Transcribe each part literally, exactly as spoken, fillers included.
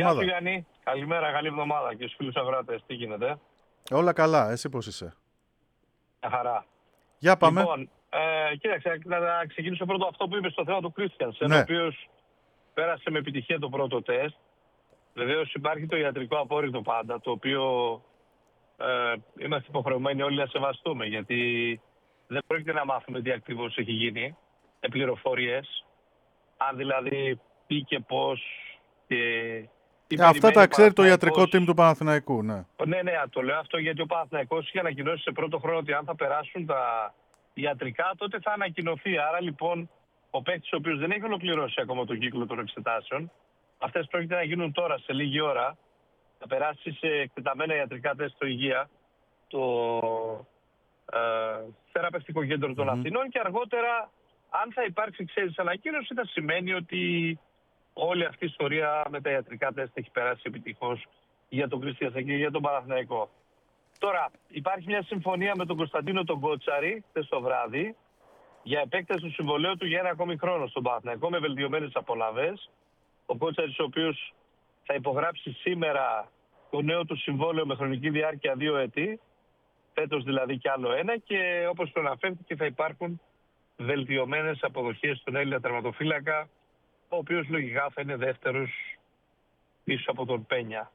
εβδομάδα. Γεια σου Γιάννη, καλημέρα, καλή εβδομάδα και στους φίλους αγράτες, τι γίνεται? Όλα καλά, εσύ πώς είσαι? Μια χαρά. Για πάμε. Λοιπόν, ε, κοίταξε, να ξεκινήσω πρώτο αυτό που είπες στο θέμα του Κρίστιανσεν, Ναι. ο οποίος πέρασε με επιτυχία το πρώτο τεστ. Βεβαίως υπάρχει το ιατρικό απόρριτο πάντα, το οποίο ε, είμαστε υποχρεωμένοι όλοι να σεβαστούμε, γιατί δεν πρόκειται να μάθουμε τι ακριβώς έχει γίνει, με πληροφορίες, αν δηλαδή τι και πώς και τι Ε, αυτά τα περιμένει ο ξέρει το ιατρικό Παναθηναϊκός. team του Παναθηναϊκού, ναι. Ναι, ναι, το λέω αυτό γιατί ο Παναθηναϊκός είχε ανακοινώσει σε πρώτο χρόνο ότι αν θα περάσουν τα ιατρικά, τότε θα ανακοινωθεί. Άρα λοιπόν, ο παίκτης ο οποίος δεν έχει ολοκληρώσει ακόμα τον κύκλο των εξετάσεων, αυτές πρόκειται να γίνουν τώρα, σε λίγη ώρα, θα περάσει σε εκτεταμένα ιατρικά τεστ στο υγεία, το ε, θεραπευτικό κέντρο των Mm-hmm. Αθηνών, και αργότερα, αν θα υπάρξει, ξέρεις, ανακοίνωση, θα σημαίνει ότι όλη αυτή η ιστορία με τα ιατρικά τεστ έχει περάσει επιτυχώς για τον Κρίστιανσεν και για τον Παναθηναϊκό. Τώρα, υπάρχει μια συμφωνία με τον Κωνσταντίνο τον Κότσαρη, χθες το βράδυ, για επέκταση του συμβολαίου του για ένα ακόμη χρόνο στον Παναθηναϊκό με βελτιωμένες απολαβές. Ο Κότσαρης, ο οποίος θα υπογράψει σήμερα το νέο του συμβόλαιο με χρονική διάρκεια δύο έτη, φέτος δηλαδή κι άλλο ένα, και όπως το αναφέρθηκε θα υπάρχουν βελτιωμένες αποδοχές στον Έλληνα τερματοφύλακα, ο οποίος λογικά θα είναι δεύτερος πίσω από τον Πένια.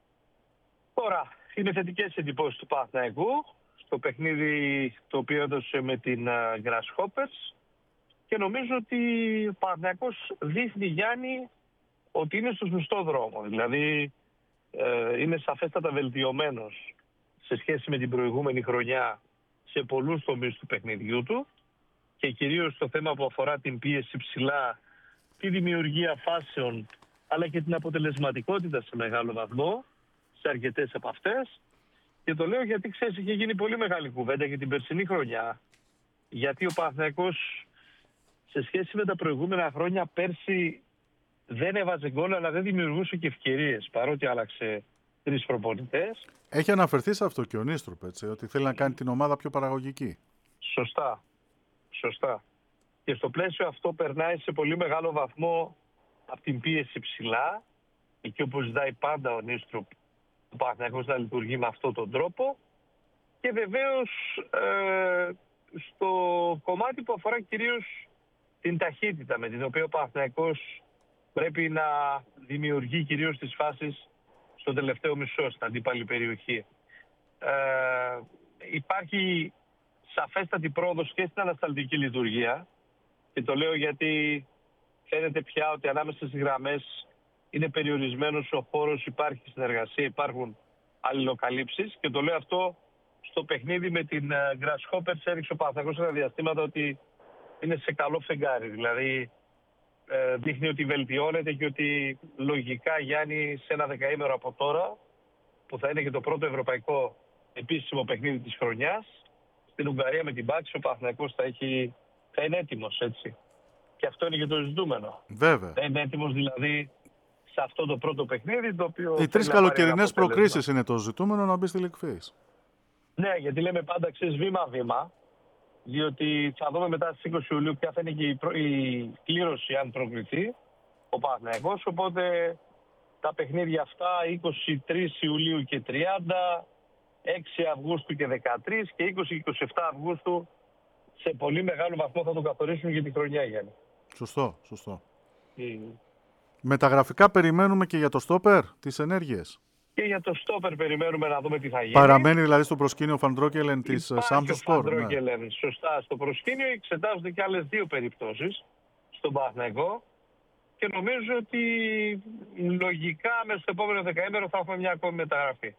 Τώρα, είναι θετικές εντυπώσεις του Παναθηναϊκού στο παιχνίδι το οποίο έδωσε με την uh, Grasshoppers, και νομίζω ότι ο Παναθηναϊκός δείχνει, Γιάννη, ότι είναι στο σωστό δρόμο. Δηλαδή ε, είναι σαφέστατα βελτιωμένος σε σχέση με την προηγούμενη χρονιά σε πολλούς τομείς του παιχνιδιού του, και κυρίως στο θέμα που αφορά την πίεση ψηλά, τη δημιουργία φάσεων, αλλά και την αποτελεσματικότητα σε μεγάλο βαθμό, σε αρκετές από αυτές. Και το λέω γιατί, ξέρεις, είχε γίνει πολύ μεγάλη κουβέντα για την περσινή χρονιά. Γιατί ο Παναθηναϊκός σε σχέση με τα προηγούμενα χρόνια πέρσι δεν έβαζε γκολ, αλλά δεν δημιουργούσε και ευκαιρίες, παρότι άλλαξε τρεις προπονητές. Έχει αναφερθεί σε αυτό και ο Νίστροπ, έτσι, ότι θέλει να κάνει την ομάδα πιο παραγωγική. Σωστά. Σωστά. Και στο πλαίσιο αυτό περνάει σε πολύ μεγάλο βαθμό από την πίεση ψηλά, εκεί όπως ζητάει πάντα ο Νίστροπ, ο Παναθηναϊκός να λειτουργεί με αυτόν τον τρόπο, και βεβαίως ε, στο κομμάτι που αφορά κυρίως την ταχύτητα με την οποία ο Παναθηναϊκός πρέπει να δημιουργεί κυρίως τις φάσεις στο τελευταίο μισό, στην αντίπαλη περιοχή. Ε, υπάρχει σαφέστατη πρόοδος και στην ανασταλτική λειτουργία, και το λέω γιατί φαίνεται πια ότι ανάμεσα στις γραμμές είναι περιορισμένος ο χώρος, υπάρχει συνεργασία, υπάρχουν αλληλοκαλύψεις, και το λέω αυτό στο παιχνίδι με την Grasshoppers. Έριξε ο Παναθηναϊκός ένα διαστήματα ότι είναι σε καλό φεγγάρι, δηλαδή ε, δείχνει ότι βελτιώνεται και ότι λογικά, Γιάννη, σε ένα δεκαήμερο από τώρα, που θα είναι και το πρώτο ευρωπαϊκό επίσημο παιχνίδι της χρονιάς, στην Ουγγαρία με την Πάξη, ο Παναθηναϊκός θα, έχει, θα είναι έτοιμος, έτσι. Και αυτό είναι και το ζητούμενο. Βέβαια. Θα είναι έτοιμος δηλαδή σε αυτό το πρώτο παιχνίδι, το οποίο... Οι τρεις καλοκαιρινές προκρίσεις είναι το ζητούμενο, να μπει στη League Phase. Ναι, γιατί λέμε πάντα, ξέρεις, βήμα-βήμα, διότι θα δούμε μετά στις είκοσι Ιουλίου ποια θα είναι και η, προ... η κλήρωση, αν προκριθεί ο Παναθηναϊκός. Οπότε τα παιχνίδια αυτά είκοσι τρεις Ιουλίου και τριάντα, έξι Αυγούστου και δεκατρείς και είκοσι και είκοσι επτά Αυγούστου, σε πολύ μεγάλο βαθμό θα το καθορίσουν για τη χρονιά, Γιάννη. Σωστό, σωστό. Mm. Μεταγραφικά περιμένουμε και για το στόπερ τις ενέργειες. Και για το στόπερ περιμένουμε να δούμε τι θα γίνει. Παραμένει δηλαδή στο προσκήνιο ο Φαντρόκελεν της Samsung Sport. Φαντρόκελεν, ναι. Σωστά, στο προσκήνιο. Εξετάζονται και άλλες δύο περιπτώσεις στον Παναθηναϊκό, και νομίζω ότι λογικά μέσα στο επόμενο δεκαήμερο θα έχουμε μια ακόμη μεταγραφή.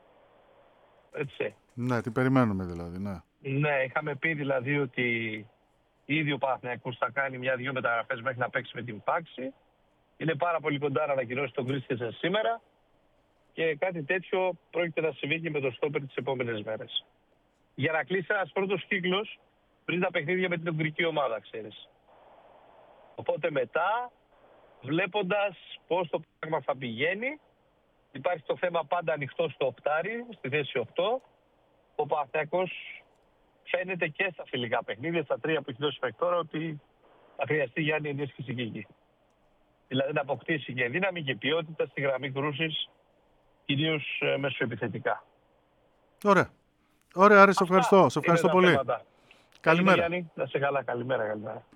Έτσι. Ναι, την περιμένουμε δηλαδή, ναι. Ναι, είχαμε πει δηλαδή ότι ήδη ο Παναθηναϊκός θα κάνει μια-δυο μεταγραφές μέχρι να παίξει με την Πάξη. Είναι πάρα πολύ κοντά να ανακοινώσει τον Κρίστιανσεν σήμερα, και κάτι τέτοιο πρόκειται να συμβεί και με το στόπερ τις επόμενες μέρες. Για να κλείσει ένας πρώτος κύκλος πριν τα παιχνίδια με την Ουγγρική ομάδα, ξέρεις. Οπότε μετά, βλέποντας πώς το πράγμα θα πηγαίνει, υπάρχει το θέμα πάντα ανοιχτό στο οκτάρι, στη θέση οκτώ. Ο Παναθηναϊκός φαίνεται και στα φιλικά παιχνίδια, στα τρία που έχει δώσει μέχρι τώρα, ότι θα χρειαστεί, Γιάννη, ενίσχυση και εκεί. Δηλαδή να αποκτήσει και δύναμη και ποιότητα στη γραμμή κρούσης, κυρίως ε, μεσοεπιθετικά. Ωραία. Ωραία, Άρη, σε Αυτά ευχαριστώ. Σε ευχαριστώ είναι τα πολύ. θέματα. Καλημέρα. Γιάννη, να σε καλά. Καλημέρα, καλημέρα.